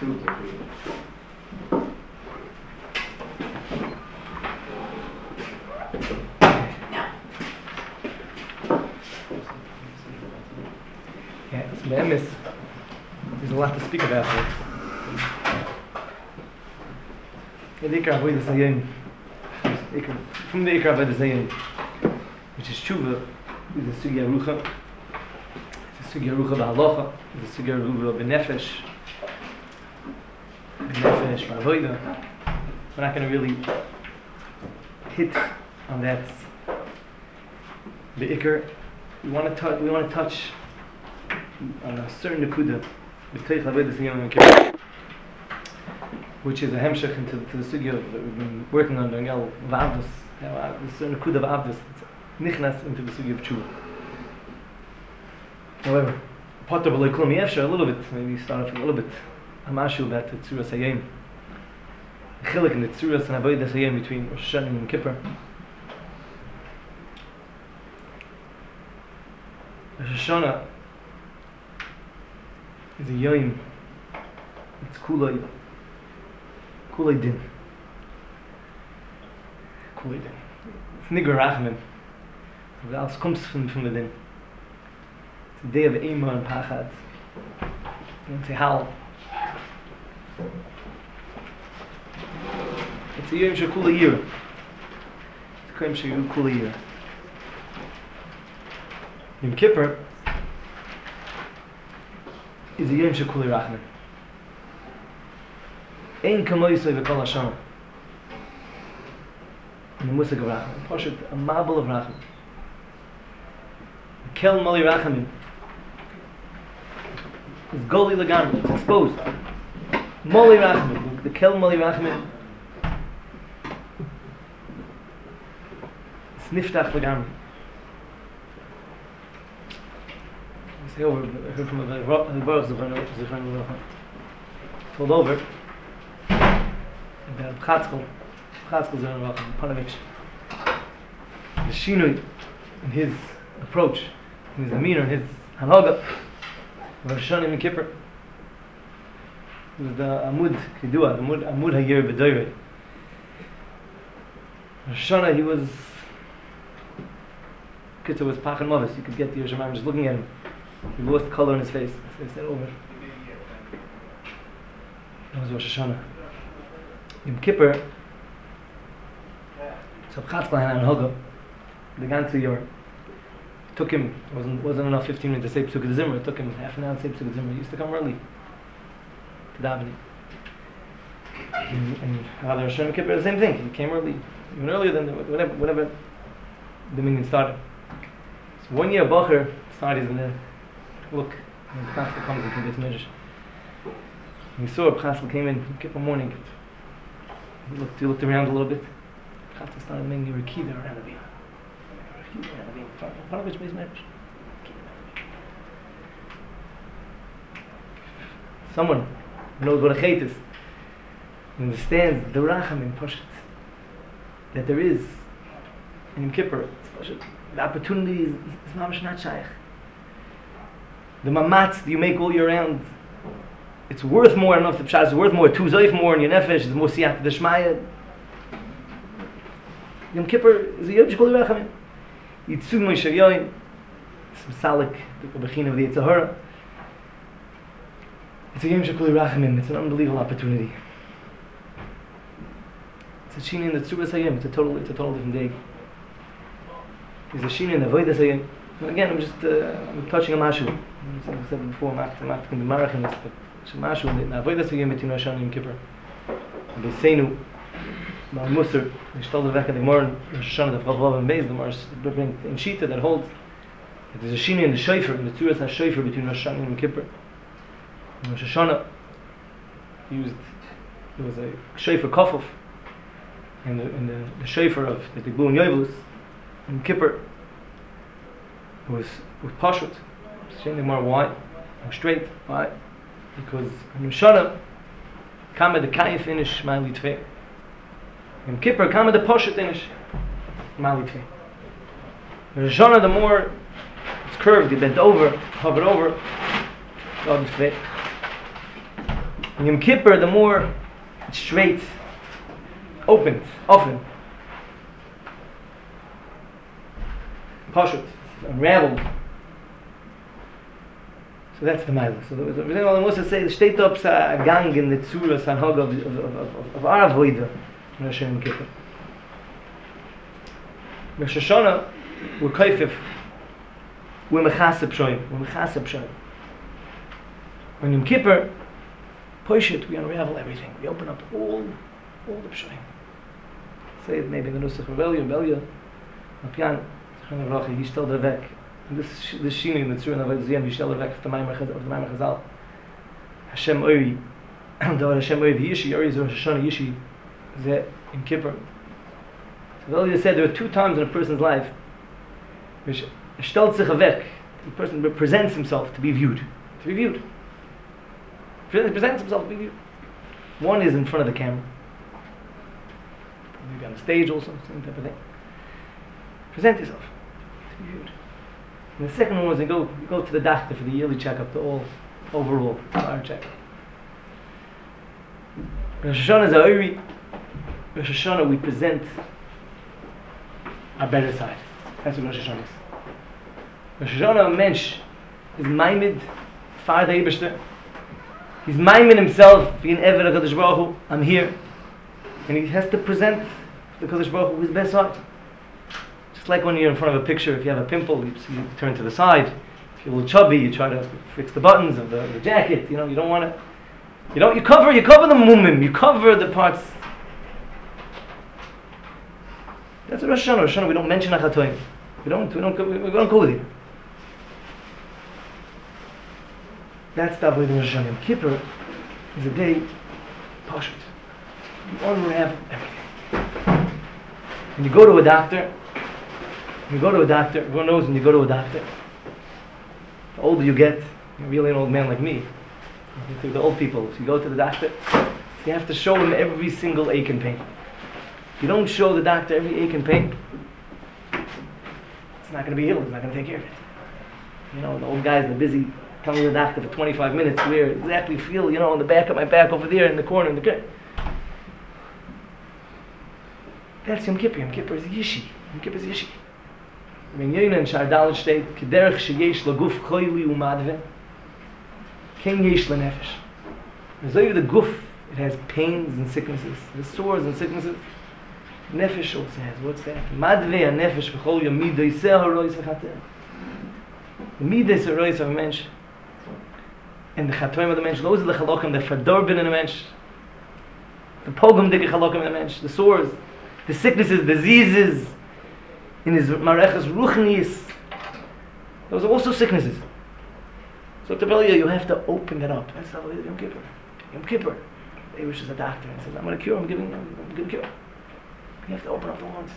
two. Yeah, so the MS, there's a lot to speak about here. The Ikar Avodah Zayin, from the Ikar Avodah Zayin, which is Tshuva, is a Sugya Rucha. It's a Sugya Rucha B'Halacha, it's a Sugya Rucha B'Nefesh, B'Avodah. We're not going to really hit on that. The Ikar, we want to touch on a certain Nekuda, B'Teich Avodah Zayin and Kippur, which is a hemshech into the sugya that we've been working on during El V'Avdus. The certain Nekuda V'Avdus, nichnas into the sugya of Tshuva. However, Potter B'Loi Klum Yefsher, a little bit, maybe start off a little bit, Amashu about the Tzuras Hayim. The chilik in the Tzuras and Avodas Hayim between Rosh Hashanah and Kippur. Rosh Hashanah is a Yom, it's Kulay Din. It's Nigar Rachman. Alles comes from the Din. It's a day of Eima and Pachad. It's a Hal. It's a Yom Shekula Yir. It's a Yom Shekula Yir. Yom Kippur is a Yom Shekula Rachman. Ein kamoisoi v'kol Hashanah. In the Musig of Rachman. Poshet, a mabel of Rachman. The Kel Mali Rachamim is Goli Lagamri. It's exposed. Mali Rachamim. The Kel Mali Rachamim is Niftach Lagamri. I say over, I heard from the Baruch Zichron told over the Chatzkel Zerah Panovich, the Shinui in his approach, in his demeanor, in his Hanaga, Rosh Hashanah and Kippur. It was the Amud Kidua, the Amud Hayir B'Doyrei. Rosh Hashanah, he was Kitzur was Pachan Mavis. You could get the Yerushalayim just looking at him. He lost color in his face. They said over. That was Rosh Hashanah. Yom Kippur, so Chatzkel had an Haga, the ganze Yor. It took him, wasn't enough 15 minutes to say Pesukei Zimra, it took him half an hour to say Pesukei Zimra. He used to come early to davening. And Rosh Hashanah Kippur, the same thing, he came early, even earlier than whenever the minyan started. So 1 year Bacher started, he's going to look, when Chatzkel comes into this medrash. We saw Chatzkel came in Kippur morning. He looked around a little bit. Chatzkel started making a Rekida around the beam. Panovich based medrash. Someone who knows what a chait is, understands the Rachamim Poshet, that there is in Yom Kippur, the opportunity is mamash not shaykh. The mamatz that you make all year round, it's worth more. I don't know if the pshat is worth more. Two zoif more in your nefesh. It's more siyat d'shmaya. Yom Kippur is a yom shekol rachamim. Yitzug Moshe Yoin, some salik, the bechina of the Yetzer Hara. It's a yom shekol rachamim. It's an unbelievable opportunity. It's a shina in the Tzuras Hayim. It's a total different day. There's a shina in the Avodas Hayim. And again, I'm touching a mashu. I said before, I'm not going to be marach in this, but Shemashu in the Avodas Hayim between Rosh Hashanah and Kippur. And they say nu, Mal Musar, they stole the back of the Gemara, Rosh Hashanah, the Chav and Beis, the Gemara bring in Shita that holds that there's a shina in the Shofar, in the Tzuras HaShofar between Rosh Hashanah and Kippur. In Rosh Hashanah, there was a Shofar Kofov, and the Shofar of the Tigbul and Yovelus. In Kippur, it was Pashut. Saying the Gemara, why? I'm straight. Why? Because in Rosh Hashanah, Kama the Kayif finish Ma'ali Tvei. In Kippur, Kama the Poshet finish Ma'ali Tvei. In Rosh Hashanah, the more it's curved, you bent over, hovered over, God is Tvei. In Yom Kippur, the more it's straight, opened, often. Pashut, unraveled. So that's the Maila. So the Rebbe Musa say the state up a gang in the Tzura Sanhog of our Avodah in Rosh Yom Kippur. Rosh Hashanah, we're kaifif, we're mechaseb shoyim, we're mechaseb shoyim. On Yom Kippur, Poshut, we unravel everything. We open up all the pshoyim. Say it maybe in the Nusach Rebellion, Mapian, Yishtel Devek. This shini in the Tzur and Avodah Ziyam, Yishtel Devek of the Maimer Chazal. Hashem Oiri, Davar Hashem Oiri, Yishi, Oiri is Rosh Hashanah, Yishi, Zeh, in Kippur. So Rebellion said there are 2 times in a person's life which stellt sich weg. The person presents himself to be viewed. To be viewed. Presents himself to be viewed. One is in front of the camera. Maybe on the stage also, same type of thing. Present yourself to be viewed. And the second one was you go to the doctor for the yearly checkup, the overall fire check. Rosh Hashanah is a Oiri. Rosh Hashanah we present our better side. That's what Rosh Hashanah is. Rosh Hashanah, a mensch, is maimed far the Eibishter. He's maimed himself, being Eved HaKadosh Baruch Hu, I'm here. And he has to present the Kadosh Baruch Hu his best side. Just like when you're in front of a picture, if you have a pimple, you turn to the side. If you're a little chubby, you try to fix the buttons of the jacket. You don't want to. You cover the mumim. You cover the parts. That's a Rosh Hashanah. Rosh Hashanah, we don't mention Achatoim. We don't go with you. That's the Avodah Rosh Hashanah. Yom Kippur is a day, Pashut. You unravel everything. When you go to a doctor, everyone knows when you go to a doctor, the older you get, you're really an old man like me. You think the old people, if you go to the doctor, you have to show him every single ache and pain. If you don't show the doctor every ache and pain, it's not going to be healed, it's not going to take care of it. The old guys, they're busy telling the doctor for 25 minutes where exactly feel, on the back of my back over there in the corner in the gut. That's Yom Kippur. Yom Kippur is Yishi. Yom Kippur is Yishi. When Yoina in Shardal steht, Kederech sheyesh laguf choyli umadve, ken yesh lenefesh. As over the guf, it has pains and sicknesses, the sores and sicknesses. Nefesh also has. What's that? Madve a nefesh v'chol yom midei seh harois v'chater. The midei seh harois of a mensch, and the chatoim of the mensch, those are the chalokim that verdorben in a mensch. The pogum dike chalokim in a mensch, the sores, the sicknesses, diseases, in his mareches ruchnis, those are also sicknesses. So to tell you have to open that up. That's how Yom Kippur. Yom Kippur, they wish is a doctor and says, I'm going to cure, I'm giving cure. You have to open up the wounds.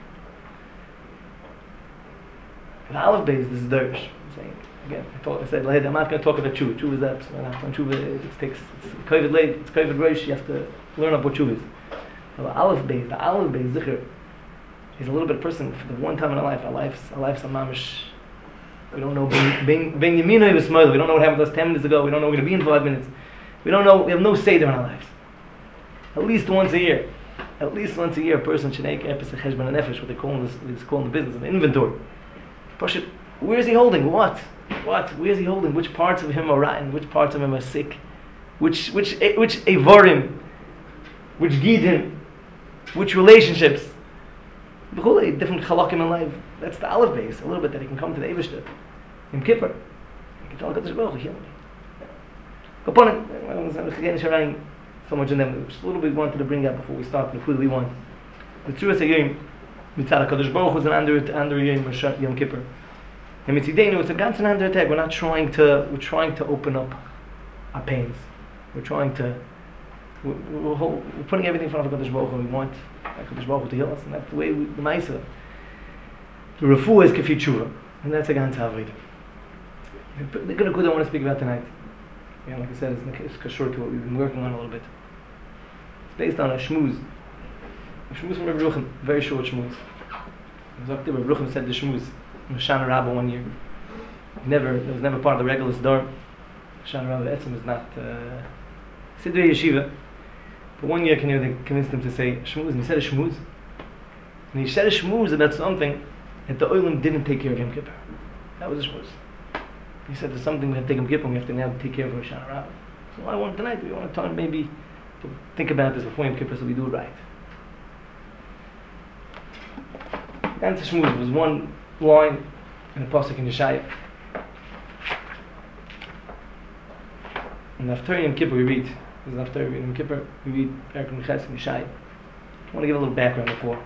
The Aleph Beis, this is Dervish. I'm saying, again, I said, I'm not going to talk about Tshuva. Tshuva is that, on Tshuva, it's COVID late, it's COVID Rosh, you have to learn up what Tshuva is. The Aleph Beis, Zikr, is a little bit person for the one time in our life's a mamish. We don't know Ben Yamino was smothered. We don't know what happened to us 10 minutes ago. We don't know we're going to be in 5 minutes. We don't know. We have no seder in our lives. At least once a year, a person should make epis cheshbon nefesh. What they call the business of inventory. Where is he holding? What? Where is he holding? Which parts of him are rotten? Which parts of him are sick? Which evorim? Which gidim? Which relationships? Different chalakim in life. That's the Aleph Beis. A little bit that he can come to the Eibishter. Yom Kippur, he can tell Hakadosh Baruch Hu, heal me. Kaponim, I'm so much in them. Just a little bit wanted to bring up before we start the Kudli one. The Tzuras Hayom, Mitzad Hakadosh Baruch Hu is an under Yom Kippur. And Mitzidenu, it's a ganz an under attack. We're trying to open up our pains. We're putting everything in front of Hakadosh Baruch Hu. We want Hakadosh Baruch Hu to heal us, and that's the way the Maisa. The refuah is kafir tshuva, and that's a ganz avodah. The good I want to speak about tonight. Like I said, it's kashur to what we've been working on a little bit. It's based on a shmuz from Rebbe Ruchim, very short shmuz. Rebbe Ruchim said the shmuz in Shana Rabbah one year. It was never part of the regular Siddur. Shana Rabbah Etzim is not Sidrei Yeshiva. For 1 year, they convinced him to say shmuz, and he said a shmuz. And he said a shmuz about something that the Olam didn't take care of Yom Kippur. That was a shmuz. He said there's something we have to take Yom Kippur, we have to now take care of Rosh Hashanah. So I want tonight, we want to talk, maybe think about this before Yom Kippur so we do it right. Answer shmuz was one line in the pasuk in Yeshaya. And after Yom Kippur we read, after Yom Kippur we read Perek Meches in Yeshaya. I want to give a little background before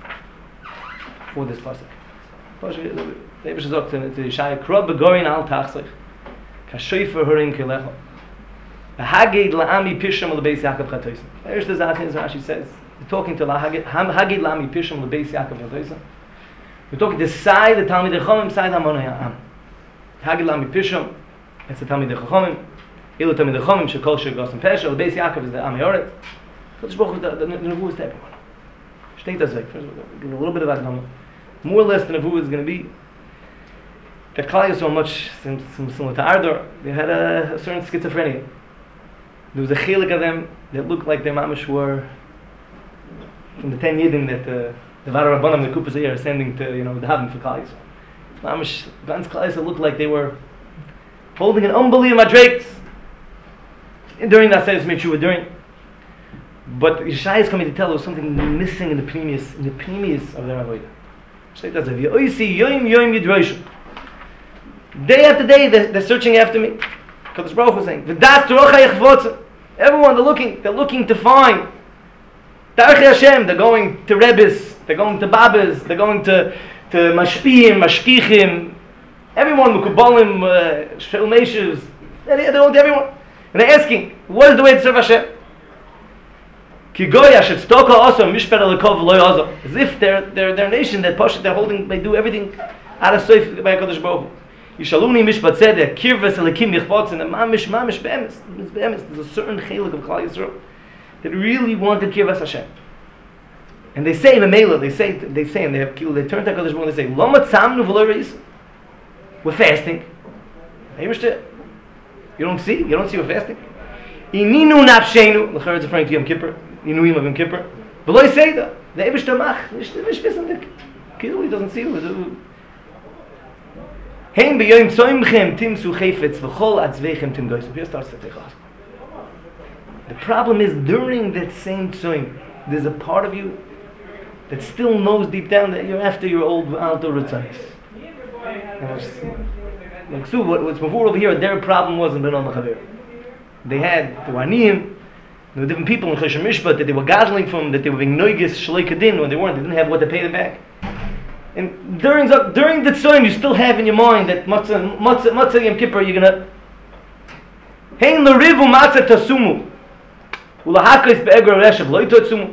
this pasuk. The Eibush sagt to Yeshaya, Krod begorin al tachsich, kashoifer hurin kelecha, v'hagid la'ami pisham lebeis Yaakov chatoisen. There's the Zach, as Rashi says, we're talking to hagid la'ami pisham lebeis Yaakov chatoisen. We're talking to Sai, the Talmidei Chachamim, Sai the Amonai Ha'am. Hagid la'ami pisham, it's the Talmidei Chachamim. Ilu Talmidei Chachamim shekol shegosim pesha. Lebeis Yaakov is the Am Yoret. Kodesh Baruch Hu, the Nevuah is to everyone. Shteit das weg. First of all, give a little bit of Akdama. More or less, the Nevuah is going to be that Klal Yisrael, much similar to Ardor, they had a certain schizophrenia. There was a chelik of them that looked like their mamash were from the 10 Yidden that the Vara Rabbanim, the Kupas are sending to, the Havim for Klal Yisrael. Mamash, Gans Klal Yisrael looked like they were holding an unbelievable madrakes during that Seius Mechua, during. But Yeshaya is coming to tell us something missing in the previous of their avodah. Shteit das weg. V'oisi yoim yidroshu. Day after day, they're searching after me. Kadosh Baruch Hu is saying, "V'das torocha yechvotzim." Everyone, they're looking to find Darchei Hashem. They're going to Rebbes, they're going to Babas, they're going to Mashpiyim, Mashkichim. Everyone, Mukubalim, Shel Meshuvs. They're going to everyone, and they're asking, "What is the way to serve Hashem?" Ki goya shetstoka also mishper lekov lo yazo. As if they're a nation that they do everything out of soif by Kadosh Baruch Hu. Yishaluni mishpat tzedek, kirves elikim yichvotzen, and mamish be'emes. There's a certain chelik of Klal Yisrael that really wanted kirves Hashem. And they say in the Mela, they say, and they turn to Kadosh Baruch Hu and they say, Lama tzamnu v'lo reis. We're fasting. You don't see we're fasting. Ininu nafshenu, the Chayr is referring to Yom Kippur, Inuim of Yom Kippur. V'lo say that. The Eibush Tamach, Nish Visendik. He doesn't see you. Hein b'yoyim tzoimchem timsu chayfetz v'chol atzveichem tim goysim. Here starts the Teichas. The problem is, during that same tzoim, there's a part of you that still knows deep down that you're after your old Alto Ritzayis. Like so, what's before over here, their problem wasn't Ben Chavir. They were aniyim, there were different people in Choshen Mishpat that they were gathering from, that they were being noigis shalei kadin when they didn't have what to pay them back. And during the tzom, you still have in your mind that matzah Yom Kippur, you're gonna hein l'rivu matzah tasumu ulahakos be'eger reshav lo yitotzumu.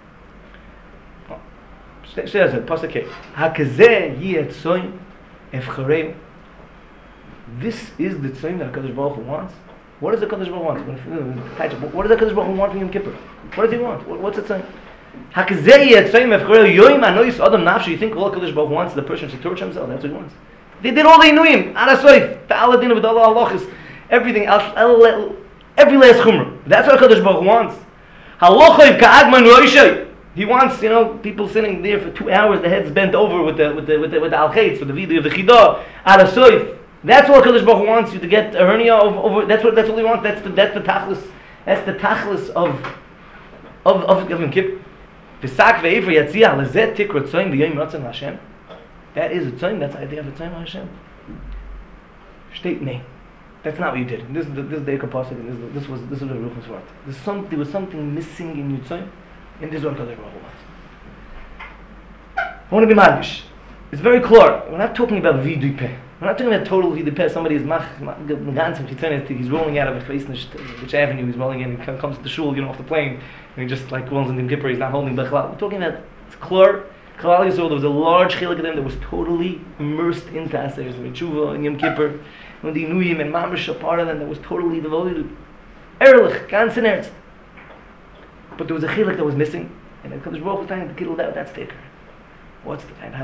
Says it, pasuk hakazeh yeh tzom efchareu. This is the tzom that HaKadosh Baruch Hu wants. What does the HaKadosh Baruch Hu want? What does the HaKadosh Baruch Hu want from Yom Kippur? What does he want? What's it saying? Hakazeh yeh tzom efchareu yoim anois adam nafshu. You think all HaKadosh Baruch Hu wants the person to torture himself? That's what he wants. They did all they knew him. Arasoif, ta'aladin with all halachas, everything else, every last chumrah. That's what HaKadosh Baruch Hu wants. Halachoif ka'agman roishay. He wants, people sitting there for 2 hours, the heads bent over with the al-chetz, with the video of the chidah, arasoif. That's what HaKadosh Baruch Hu wants you to get a hernia over. That's what he wants. That's the tachlis. That's the tachlis of Yom Kippur. V'sak ve'ever yatzia lezet tikra tzoyim b'yom ratzon Hashem. That is a tzoyim. That's the idea of a tzoyim Hashem. Shteit nei. That's not what you did. This is the Ekapasik, and this was the Ruch's word. There was something missing in your tzoyim, and this is what HaKadosh Baruch Hu wants. I want to be madish. It's very clear. We're not talking about vidui peh. We're not talking about total vidui peh. Somebody is he's rolling out of which avenue he's rolling in. He comes to the shul, off the plane, and he just rolls in Yom Kippur. He's not holding bechlal. We're talking about it's clear. Klal Yisrael, there was a large chilik of them that was totally immersed into Aseret Tshuva and Yom Kippur. When the Inuyim and Mamish, a part of them that was totally devoted. Ehrlich, ganz in ernst. But there was a chilik that was missing, and the Kadosh Baruch was trying to kill that sticker. What's the time?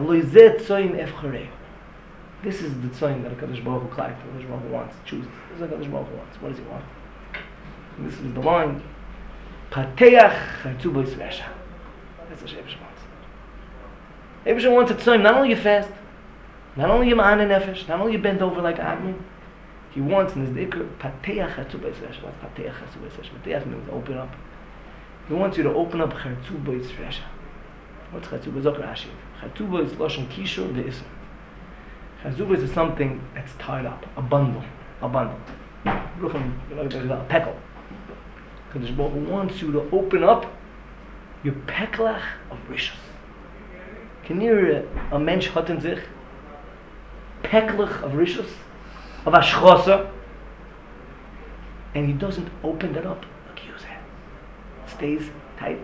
This is the tzoyim that HaKadosh Baruch Hu wants. Choose. This is what HaKadosh Baruch Hu wants. What does he want? This is the line. Pateach Chartubos Resha. That's what Shevish wants. Shevish wants it to not only you fast, not only you ma'ana nefesh, not only you bend over like Admin. He wants in his dhikr, Pateach Chartubos Resha. What's Pateach Chartubos Resha? Pateach means open up. He wants you to open up Chartubos Resha. What's Chartubos? Zok Rashi. Chartubos is Lashon Kishur Ve'isr. Chartubos is something that's tied up, a bundle. A pekel. Kadosh Baruch Hu wants you to open up your peklach of rishus. Can you hear a mensch hat in sich peklach of rishus, of ashchosa, and he doesn't open that up? Look, use it. It stays tight.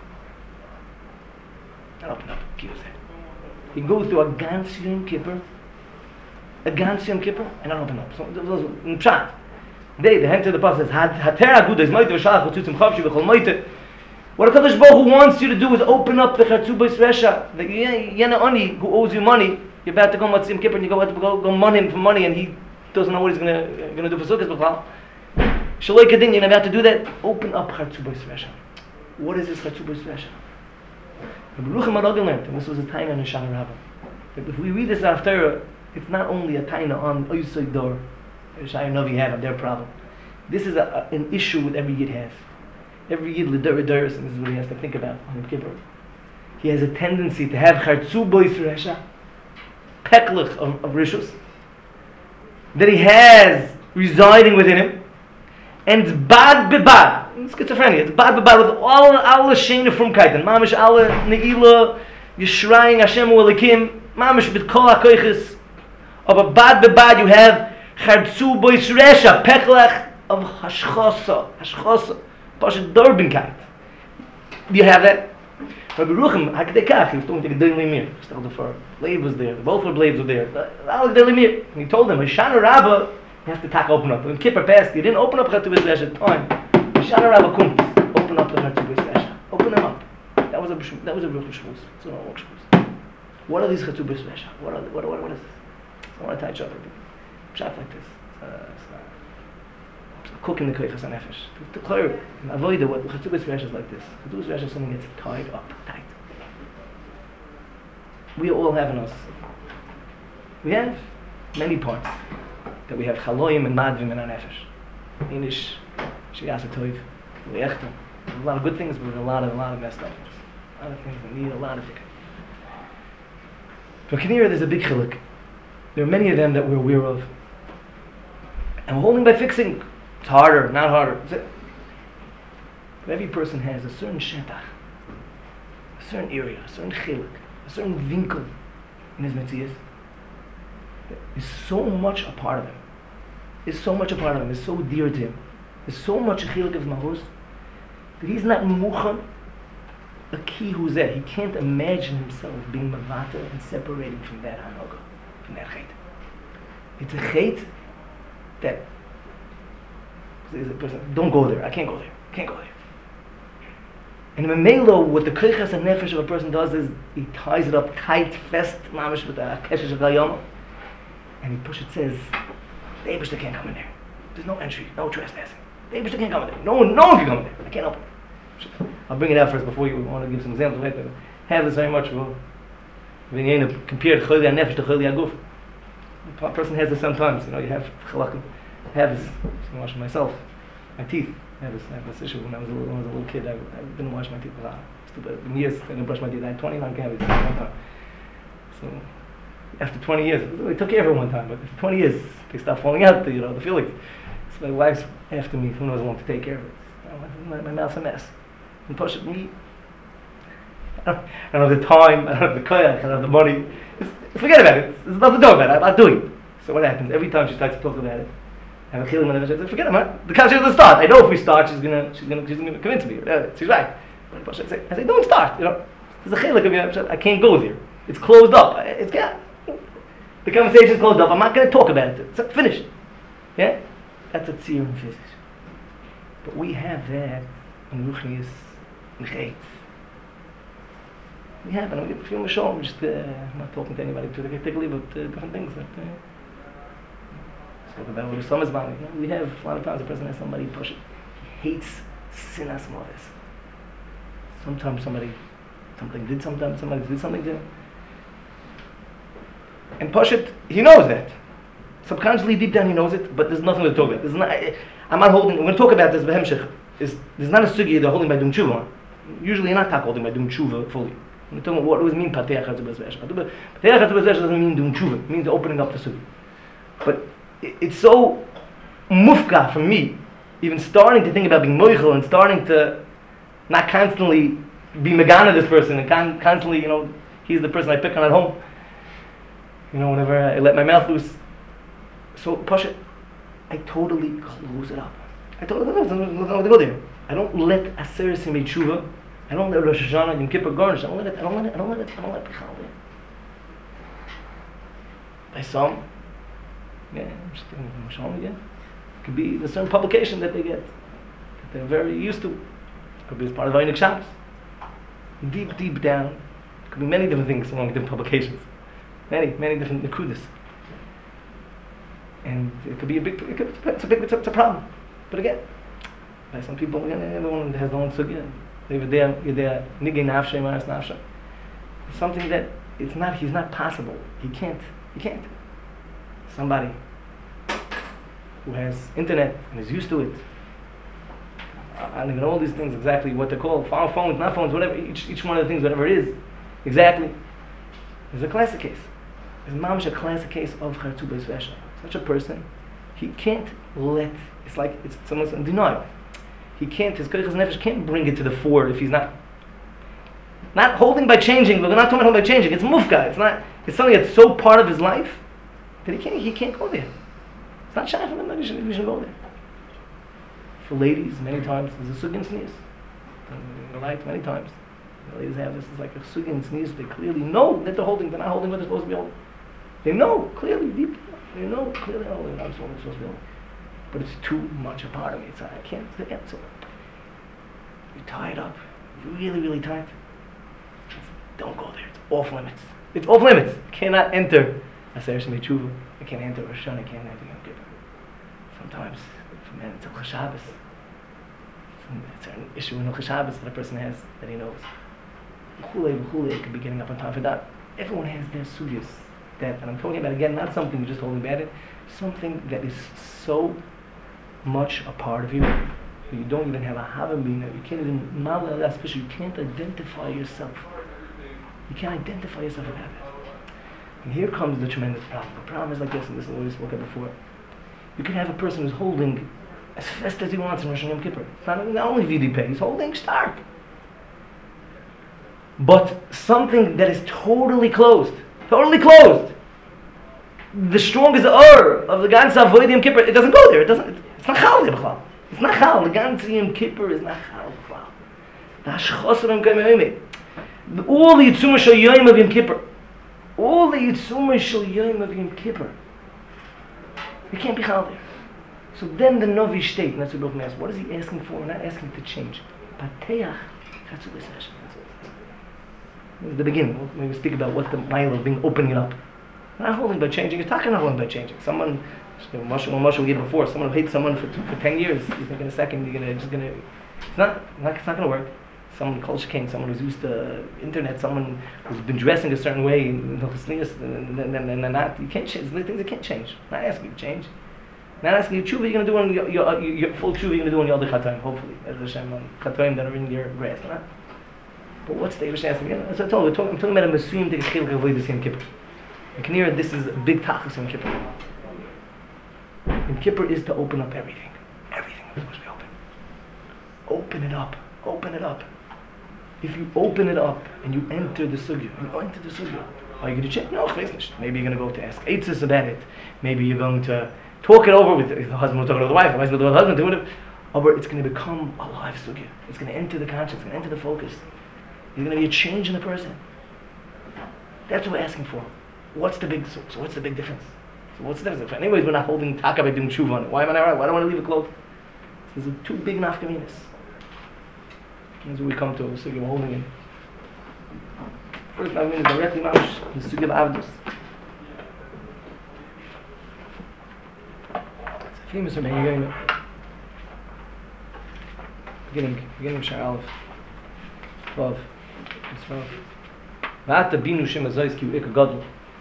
Not open up. Use it. He goes through a ganz Yom Kippur, and not open up. So those in pshat. The hand to the pasuk says, "Hater agud is moite v'shalach v'tzutzim chavshi v'chol moite." What HaKadosh Baruch Hu wants you to do is open up the Chartubos Resha. The Yena Ani who owes you money, you're about to go Matzim Kippur and you go money him for money and he doesn't know what he's gonna do for Sukkot b'chal. Shaloi Kadin, you're about to do that. Open up Chartubos Resha. What is this Chartubos Resha? Rabbi Rucham HaRagel learned, and this was a taina in Shana Rabbah. If we read this after, it's not only a taina on Oysoi Dor, Shai Novi had their problem. This is an issue that every Yid has. Every Yid l'dor-doros, and this is what he has to think about on Yom Kippur. He has a tendency to have Chartubos Resha, peklach of rishus, that he has residing within him, and it's bad bebad. It's schizophrenia. It's bad bebad with all the shena from kaitan. Mamish alle neila, yishraying Hashem u'elikim, mamish bit kol hakoiches. Of a bad bebad you have Chartubos Resha, peklach of hashchosa, pashat dorbenkeit. Do you have that? Rabbi Rucham, hakdekach, he was talking to Gedei Lemir. Still for Leib was there, both of blades were there. Gedei Lemir, and he told him, Shana Rabbah, you have to open up. When Kippur passed, you didn't open up Chartubos Resha at the time. Shana Rabbah couldn't open up the Chartubos Resha. Open them up. That was a real shmuz. It's not a long shmuz. What are these Chartubos Resha? What is this? I want to tie each other. Pshat like this. Cooking the koichas hanefesh. To clear, avoid the what Chartubos Resha is like this. Chartubos Resha is something that's tied up, tight. We all have in us. We have many parts that we have chaloim and madvim in our nefesh. Inish, shiyasa toiv, le'echta. A lot of good things, but a lot of messed up things. A lot of things that need a lot of tikkun. But Kinira, there's a big chiluk. There are many of them that we're aware of. And we're holding by fixing. It's harder, not harder. But every person has a certain shetach, a certain area, a certain chiluk, a certain winkel in his metzias. Is so much a part of him. Is so much a part of him. Is so dear to him. Is so much a chiluk of mahus that he's not muchan a key who's there. He can't imagine himself being mavata and separating from that hanoga, from that chait. It's a chait that is a person, don't go there. I can't go there. Can't go there. And in Memelo, what the koichas and nefesh of a person does is he ties it up tight, fast, mamish with a keshesh of galyama, and he pushes. Says, the Eibishter can't come in there. There's no entry, no trespassing. The Eibishter can't come in there. No one can come in there. I can't open it. I'll bring it out first before you want to give some examples later. Have this very much. When you compare choli nefesh to choli aguf, a person has this sometimes. You have chalakim. I have this. I wash myself. My teeth. I have this issue when I was a little kid. I didn't wash my teeth a lot. Stupid. In years, I didn't brush my teeth. I had 29 cavities at one time. So after 20 years, we took care of it one time. But after 20 years, they stopped falling out. The feelings. So my wife's after me. Who knows how long to take care of it? My mouth's a mess. And push it me. I don't have the time. I don't have the koyach. I don't have the money. Forget about it. There's nothing to do about it. I'm not doing it. So what happens? Every time she starts to talk about it, I have a feeling when I say, forget about it. The conversation doesn't start. I know if we start, she's gonna convince me. She's right. I say, don't start. There's a chiluk of you. I can't go there. It's closed up. The conversation's closed up. I'm not going to talk about it. It's finished. Yeah, that's a tzir in physics. But we have that in ruchnius, in chait. We have it. I'm going to feel mashal. I'm just not talking to anybody particularly, but different things that. Spoke about with Summers Bami. We have a lot of times a person has somebody push it. hates sinas moves. Sometimes somebody did something to him. And Pashit, he knows that. Subconsciously, deep down, he knows it, but there's nothing to talk about. I'm not holding, we're going to talk about this, there's not a sugi they're holding by doing tshuva. Usually you're not holding by doing tshuva fully. We're talking about what does it mean, Pateach HaTzubas Vesh. Pateach HaTzubas Vesh doesn't mean doing tshuva, it means opening up the sugi. But it's so mufka for me, even starting to think about being moichel and starting to not constantly be megana this person and constantly, he's the person I pick on at home. Whenever I let my mouth loose. So, Pasha, I totally close it up. I totally go there. I don't let Aseret Simei Tshuva, I don't let Rosh Hashanah, Yom Kippur garnish. I don't let Pichal there. By some, I'm just thinking of Mishal again. It could be a certain publication that they get, that they're very used to. It could be as part of Einik Shabbos. Deep down, it could be many different things along with different publications. Many different nekudas. And it could be it's a problem. But again, by some people, everyone has their own sugya. Something that he's not possible. He can't. Somebody who has internet and is used to it. I don't even know all these things exactly what they're called. Phones, not phones, whatever, each one of the things, whatever it is, exactly. Is a classic case. It's mamish a classic case of Chartzubas Vesha. Such a person, he can't it's someone's in denial. He can't, his koiches nefesh can't bring it to the fore if he's not holding by changing. We're not talking about holding by changing. It's mufka. It's something that's so part of his life that he can't go there. It's not shy for him that he should go there. For ladies, many times, there's a sugin sneeze. In the light, many times. The ladies have this, it's like a sugin sneeze. They clearly know that they're not holding what they're supposed to be holding. They know clearly, deep. They know clearly, they're not supposed to be holding. But it's too much a part of me. I can't. So you tie it up, really, really tight. Don't go there. It's off limits. It's off limits. Cannot enter Aseret Shemei Tshuva. I can't enter Rosh Hashanah. I can't enter Yom Kippur. Sometimes, for men, it's a Shabbos. It's an issue in Shabbos that a person has that he knows. It could be getting up on time for that. Everyone has their sugyas. And I'm talking about, again, not something you're just holding back it, something that is so much a part of you that you don't even have a havamina, you can't even, you can't identify yourself. You can't identify yourself about it. And here comes the tremendous problem. The problem is like this, and this is what we spoke about before. You can have a person who's holding as fast as he wants in Rosh Hashanah Yom Kippur. It's not only VDP, he's holding stark. But something that is totally closed. The strongest of the ganze Avodah Yom Kippur, it doesn't go there. It's not chal there b'chlal. It's not chal. The ganze Yom Kippur is not chal b'chlal. The hashchosar Yom Kippur. All the yitzuma shel Yom of Yom Kippur. All the yitzuma shel Yom of Yom Kippur. You can't be chal there. So then the Novi state, and that's what Baruch asks, what is he asking for? We're not asking to change. Pateach Chartzubas Vesha. This is the beginning. When we speak about what the mile of being opening it up. Not holding by changing, you're talking not holding by changing. Someone, Moshe gave before, someone who hates someone for 10 years, you think in a second it's not going to work. Someone called Shekain, someone who's used to internet, someone who's been dressing a certain way, and not, you can't change, there's things that can't change. I'm not asking you to change. I'm not asking you tshuva, you're going to do on your full tshuva, you're going to do on Yaldi Chatoim, hopefully. As Hashem, on Chatoim that are in your grasp. Right? But what's the Eivish asking again? As I told you, I'm talking about a Mesuyim to Gechil Avodas Yom Kippur. In Kanira, this is a big tachlis in Kippur. In Kippur is to open up everything. Everything is supposed to be open. Open it up. If you open it up and you enter the sugya, are you going to check? No, maybe you're going to go to ask Eitzes about it. Maybe you're going to talk it over with the husband, will talk to the wife, the wife will talk to the husband, do whatever. But it's going to become a live sugya. It's going to enter the conscience, it's going to enter the focus. There's going to be a change in the person. That's what we're asking for. What's the big difference? So what's the difference? Anyways, we're not holding taka by doing tshuva on it. Why am I not right? Why do I want to leave it closed? These are two big nafkaminas. That's what we come to. The sugya we're holding in. First nafkamina is directly mamish. The sugya of avdus. It's a famous Rebbeinu. beginning Shar Aleph. Vav. It's Vav. V'ata binu shem azois ki u'ika gadol.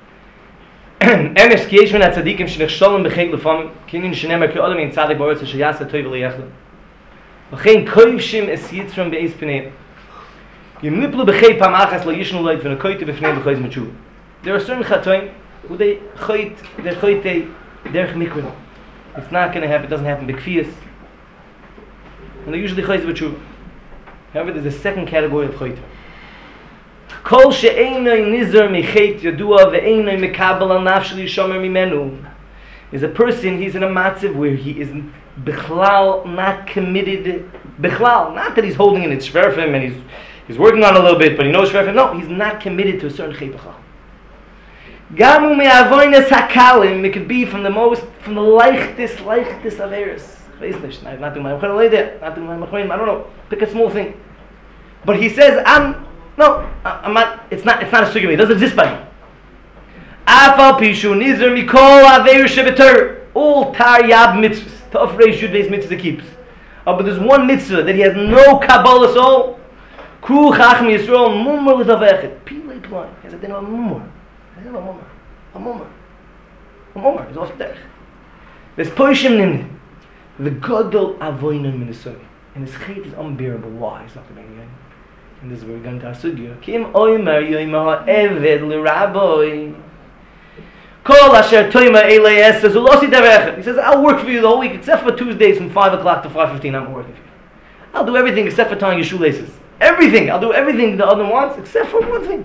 Emes ki yesh min ha-tzadikim shenech sholem b'cheg lefamim kinin shenemer ki odom in tzadik ba'oretz sheyasa toiv l'yechlem. V'chein koivshim es yitzram be'ez p'neim. Yimliplu b'chei pam achas lo yishnu loit v'nekoyte b'fneim b'choiz m'tshuva. There are certain chatoim who they choit derech mikvin. It's not going to happen, it doesn't happen b'kfiyas. And they usually choiz b'tshuva. However, there's a second category of choit. Kol she'einoi nizar mechet yadua ve'einoi mekabel al nafshel yishomer mimenu. Is a person, he's in a matziv where he is bichlal, not committed, bichlal, not that he's holding in its shverfim and he's working on it a little bit, but he knows shverfim. No, he's not committed to a certain chet b'chal. Gamu me'avoynes hakalim, it could be from the leichtest averis. I'm not doing my mechon, not doing my mechon, I don't know, pick a small thing. But he says, I'm not, it's not a sugya, it doesn't exist by him. Afal pishu nizar mikol aveir shebetur, all tar yab mitzvahs, tof reish yud beis mitzvah keeps. But there's one mitzvah that he has no kabbalah soul, kru chacham Yisrael mumar l'davechet, pilei play, he has a din of a mumar. A mummer. He's off the derech. There's poishim nimni. The gadol avoynon min esoi. And his chait is unbearable. Why? He's not going to be. And this is where we're going to our sugya. Kim oimer yoimer ha'eved l'raboi. Kol asher toimer elei es says ulosi derech. He says, I'll work for you the whole week except for Tuesdays from 5 o'clock to 5:15. I'm working for you. I'll do everything except for tying your shoelaces. Everything. I'll do everything the other wants except for one thing.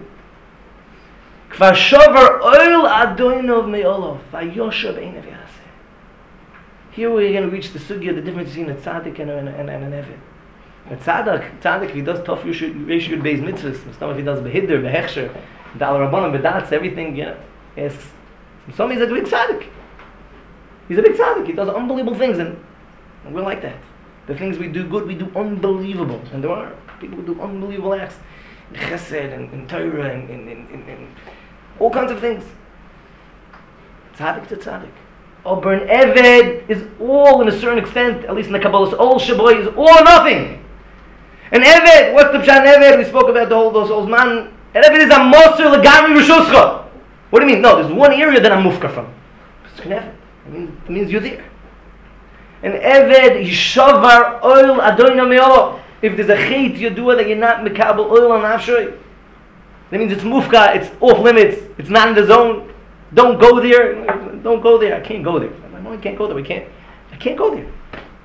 Kvar shover oil adoinov me'olov vayoshav einav yaseh. Here we're going to reach the sugya, the difference between a tzaddik and an eved. A tzaddik, he does tough reish yud beis mitzvahs. If he does behiddur, behechsher, dal rabbanon, bedatz, everything, yes. Some he's a big tzaddik. He's a big tzaddik. He does unbelievable things, and we're like that. The things we do good, we do unbelievable, and there are people who do unbelievable acts, in chesed and Torah and all kinds of things. Tzaddik to tzaddik. But an eved is all, in a certain extent, at least in the Kabbalah, all shaboy is all or nothing. An eved, what's the pshat eved? We spoke about those old man. An eved is a moser legami rishuscha. What do you mean? No, there's one area that I'm mufka from. It's an eved. It means you're there. An eved, yishavar oil adoina me'olo. If there's a chait yadua that you're not mekabel oil on afshoy, that means it's mufka, it's off limits, it's not in the zone. Don't go there. Don't go there. I can't go there. No, I can't go there. I can't go there.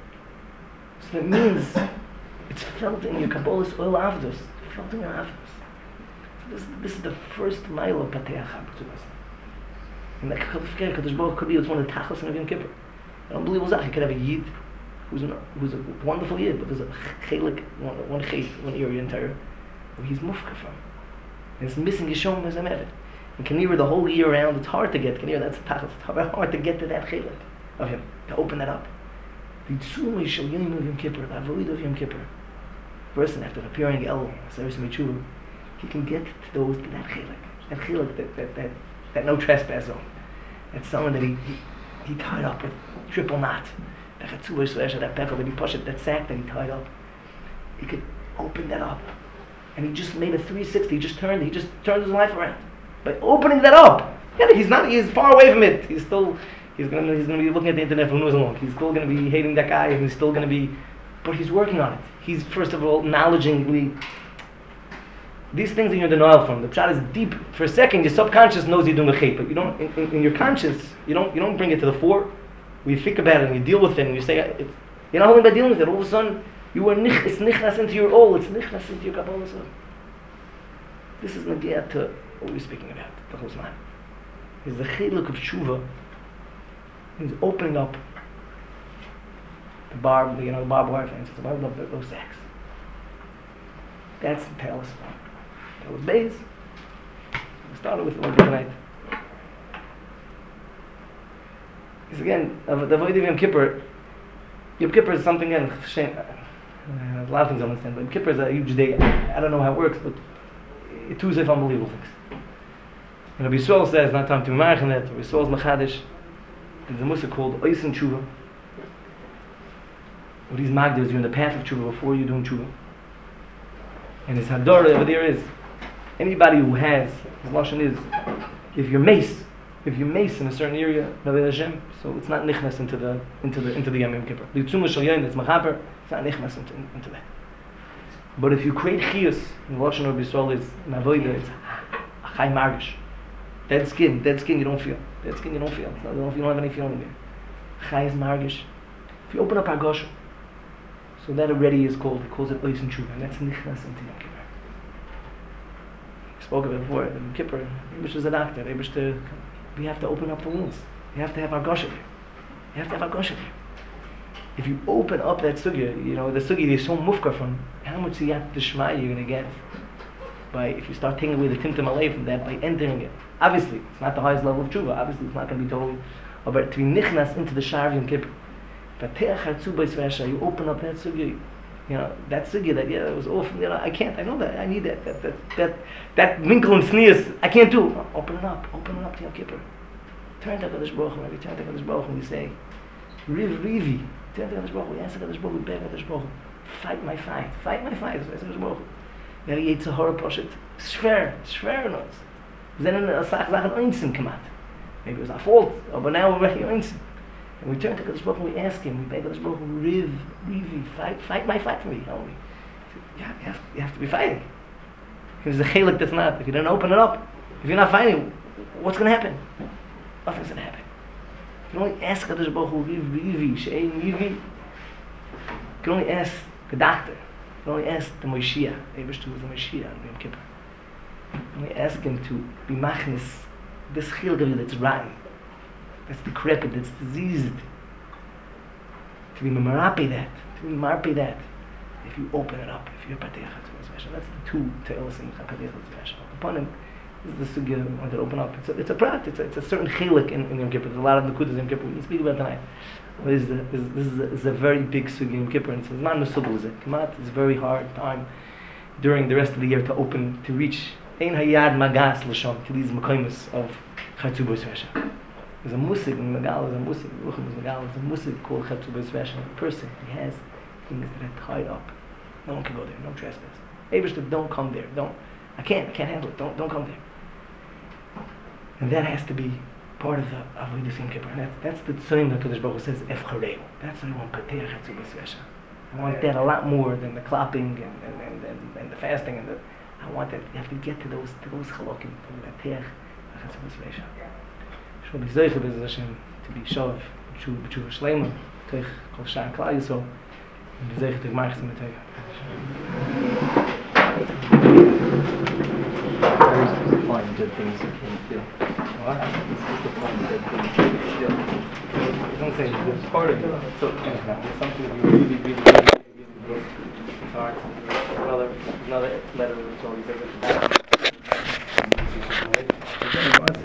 So that means it's felt in your Kabbalah's oil avdos. Felt in your avdos. So this is the first mile of Pateach HaB'tzuvas. And that Kadosh Baruch could be one of the tachos in Yom Kippur. An unbelievable zach. You could have a yid who's a wonderful yid, but there's a chelik, one area in Torah where he's mufka from. And it's missing Yishom as a mevet. And Kanira the whole year round, it's hard to get. Kanira, that's a tachlis. It's hard to get to that chelik of him, to open that up. The tzumah shel yom of Yom Kippur, the avoid of Yom Kippur. Person after appearing El, Seres Mitzvah, he can get to that chelik, that no trespass zone. That's someone that he tied up with triple knot. That peckle that he pushed, that sack that he tied up. He could open that up. And he just made a 360, he just turned his life around. By opening that up. Yeah, he's far away from it. He's gonna be looking at the internet for who knows how long. He's still gonna be hating that guy, and he's still gonna be, but he's working on it. He's first of all acknowledging these things in your denial from. The pshat is deep. For a second, your subconscious knows you're doing a chait, but you don't. In your conscious, you don't bring it to the fore. We think about it and you deal with it, and you say you're not only by dealing with it. All of a sudden, it's nichnas into your all. It's nichnas into your Kabbalah. This is nagia to what we're speaking about the whole time. Is the chiluk of tshuva. He's opening up the barbed wire fence. It's about those sacks. That's the palace. That was base. We started with one night. Because again, the avodah of Yom Kippur. Yom Kippur is something, again, shame. A lot of things I don't understand, but Yom Kippur is a huge day. I don't know how it works, but it too is unbelievable things. And Rabbi Yisrael says, not time to be married on that, Rabbi Yisrael's Machadish, there's a mussar called Oisen Tshuva. What he's magdir is you're in the path of tshuva before you're doing tshuva. And his hadar over there is anybody who has his lashon is if you're mace in a certain area, Hashem, so it's not nichnas into the Yom Kippur. The tzuma shel yom that's machaper, it's not nichnas into that. But if you create chiyus, in the lashon of Yisrael is navoida, it's a chay margish. Dead skin you don't feel. Dead skin you don't feel. You don't have any feeling there. Chay is margish. If you open up Hagosha, so that already is called, he calls it Ois and Tshuva, and that's nichnas into Yom Kippur. We spoke of it before, Yom Kippur, Eibush is a doctor, we have to open up the wounds. You have to have Hagosha there. If you open up that sugya, the sugya is so mufka from how much siyat d'shmaya you're going to get if you start taking away the timtum alay from that, by entering it. Obviously, it's not the highest level of tshuva. Obviously, it's not going to be totally, but to be nichnas into the shar of Yom Kippur. But you open up that sugya, that sugya that was awful. I can't. I know that. I need that winkle and sneers. I can't do. Open it up to Yom Kippur. Turn to Hakadosh Baruch Hu. We turn to Hakadosh Baruch Hu. We say, Rivi. Turn to Hakadosh Baruch Hu. We ask Hakadosh Baruch Hu. We beg Hakadosh Baruch Hu. Fight my fight. Hakadosh Baruch Hu. Wer Yetzer Hara poshet. Schwer not. We sind in a Sachen einzeln gemacht. Maybe it was our fault, but now we're really einzeln. And we turn to Hakadosh Baruch Hu, we ask him, we beg Hakadosh Baruch Hu, Rivi, fight my fight for me, help me. Yeah, you have to be fighting. Because there's a chelik that's not. If you don't open it up, if you're not fighting, what's going to happen? Nothing's going to happen. You can only ask Hakadosh Baruch Hu, Rivi, She'ein Rivi. You can only ask the doctor. You can only ask the Moshiach. Eibishter was the Moshiach on Yom Kippur. You can only ask him to be machnis, this chilgavi that's rotten, that's decrepit, that's diseased, to be marpe that, if you open it up, if you're patech HaTzumas. That's the two te'elos in patech HaTzumas. Upon him, this is the sugya I wanted to open up. It's a prat, it's a certain chilik in Yom Kippur. There's a lot of nekudas in Yom Kippur we can speak about tonight. But this is a very big sugya in Yom Kippur, and it's not nusubul. It's a very hard time during the rest of the year to reach ein hayad magas l'sham to these makoimus of Chatzubos Vesha. There's a musig in Megal, there's a musig called Chatzubos Vesha. A person, he has things that are tied up. No one can go there, no trespass. Eibishter, don't come there. I can't handle it. Don't come there. And that has to be part of the Avodas Yom Kippur. And that's the tzonim that Kadosh Baruch Hu says, Efchareu. That's what I want, Pateh Chatzubos Vesha. I want that a lot more than the clapping and the fasting I want that. You have to get to those chalokim, to Pateh Chatzubos Vesha. Shall be zeicher B'ezras Hashem to be shav b'tshuva shleima toich kol shar klal Yisrael and be zeicher to g'mar chesed mitayah. How are you supposed to find good things you can't feel? What? You're supposed to find good things you can't feel. Don't say it's part of it. So it's something that you really it's hard. Another letter of the Torah, he says it.